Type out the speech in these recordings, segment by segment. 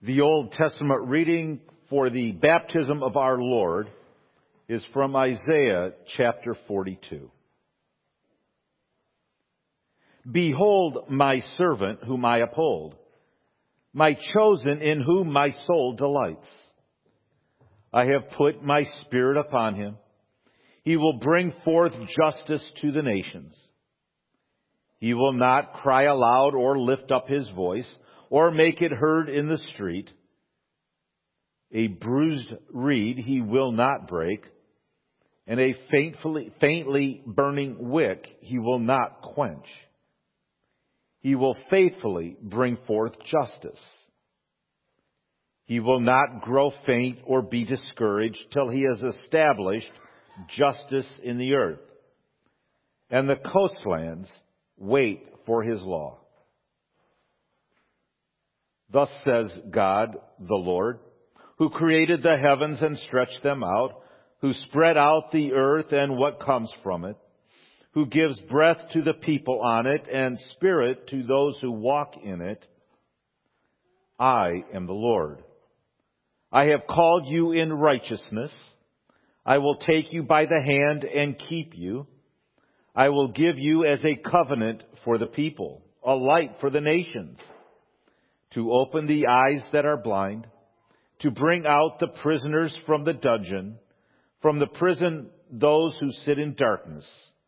The Old Testament reading for the baptism of our Lord is from Isaiah chapter 42. Behold my servant whom I uphold, my chosen in whom my soul delights. I have put my spirit upon him. He will bring forth justice to the nations. He will not cry aloud or lift up his voice or make it heard in the street. A bruised reed he will not break, and a faintly burning wick he will not quench. He will faithfully bring forth justice. He will not grow faint or be discouraged till he has established justice in the earth, and the coastlands wait for his law. Thus says God, the Lord, who created the heavens and stretched them out, who spread out the earth and what comes from it, who gives breath to the people on it and spirit to those who walk in it. I am the Lord. I have called you in righteousness. I will take you by the hand and keep you. I will give you as a covenant for the people, a light for the nations, to open the eyes that are blind, to bring out the prisoners from the dungeon, from the prison those who sit in darkness.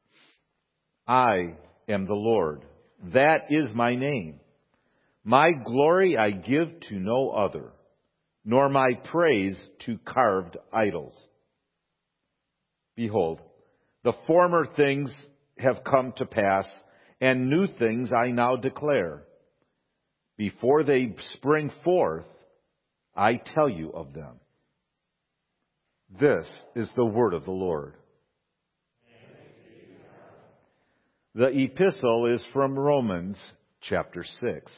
I am the Lord. That is my name. My glory I give to no other, nor my praise to carved idols. Behold, the former things have come to pass, and new things I now declare. Before they spring forth, I tell you of them. This is the word of the Lord. The epistle is from Romans chapter 6.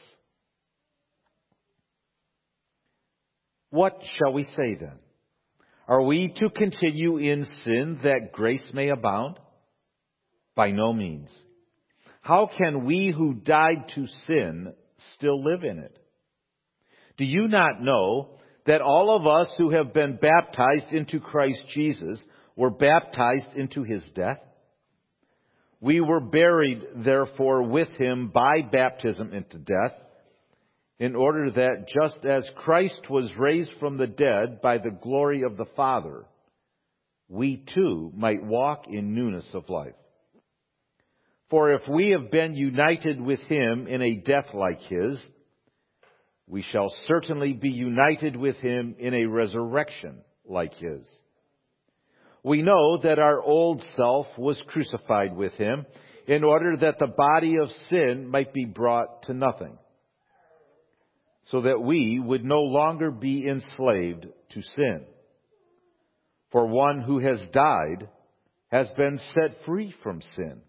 What shall we say then? Are we to continue in sin that grace may abound? By no means. How can we who died to sin still live in it? Do you not know that all of us who have been baptized into Christ Jesus were baptized into his death? We were buried, therefore, with him by baptism into death, in order that just as Christ was raised from the dead by the glory of the Father, we too might walk in newness of life. For if we have been united with him in a death like his, we shall certainly be united with him in a resurrection like his. We know that our old self was crucified with him in order that the body of sin might be brought to nothing, so that we would no longer be enslaved to sin. For one who has died has been set free from sin.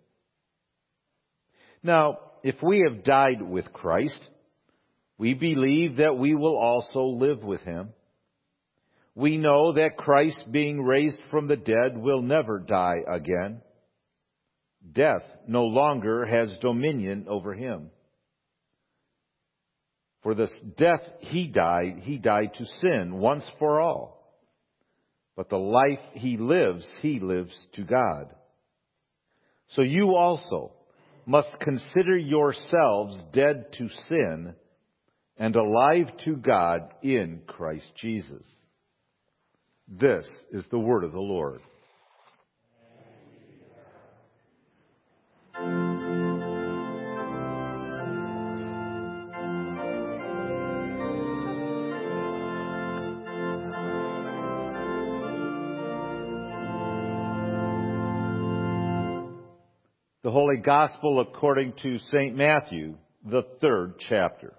Now, if we have died with Christ, we believe that we will also live with him. We know that Christ, being raised from the dead, will never die again. Death no longer has dominion over him. For the death he died to sin once for all. But the life he lives to God. So you also must consider yourselves dead to sin and alive to God in Christ Jesus. This is the word of the Lord. The Holy Gospel according to St. Matthew, the 3rd chapter.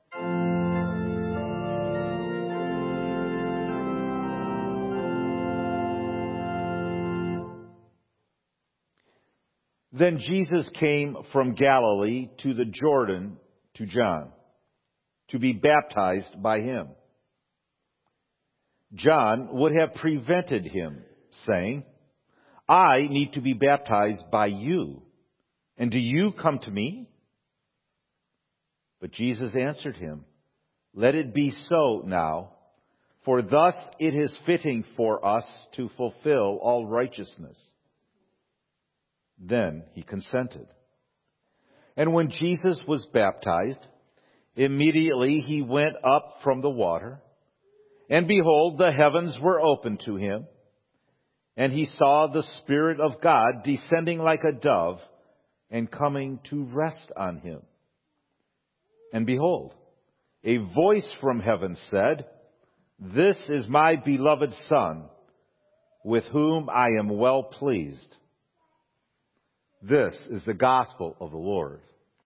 Then Jesus came from Galilee to the Jordan to John, to be baptized by him. John would have prevented him, saying, I need to be baptized by you, and do you come to me? But Jesus answered him, Let it be so now, for thus it is fitting for us to fulfill all righteousness." Then he consented. And when Jesus was baptized, immediately he went up from the water, and behold, the heavens were opened to him, and he saw the Spirit of God descending like a dove and coming to rest on him. And behold, a voice from heaven said, "This is my beloved Son, with whom I am well pleased." This is the gospel of the Lord.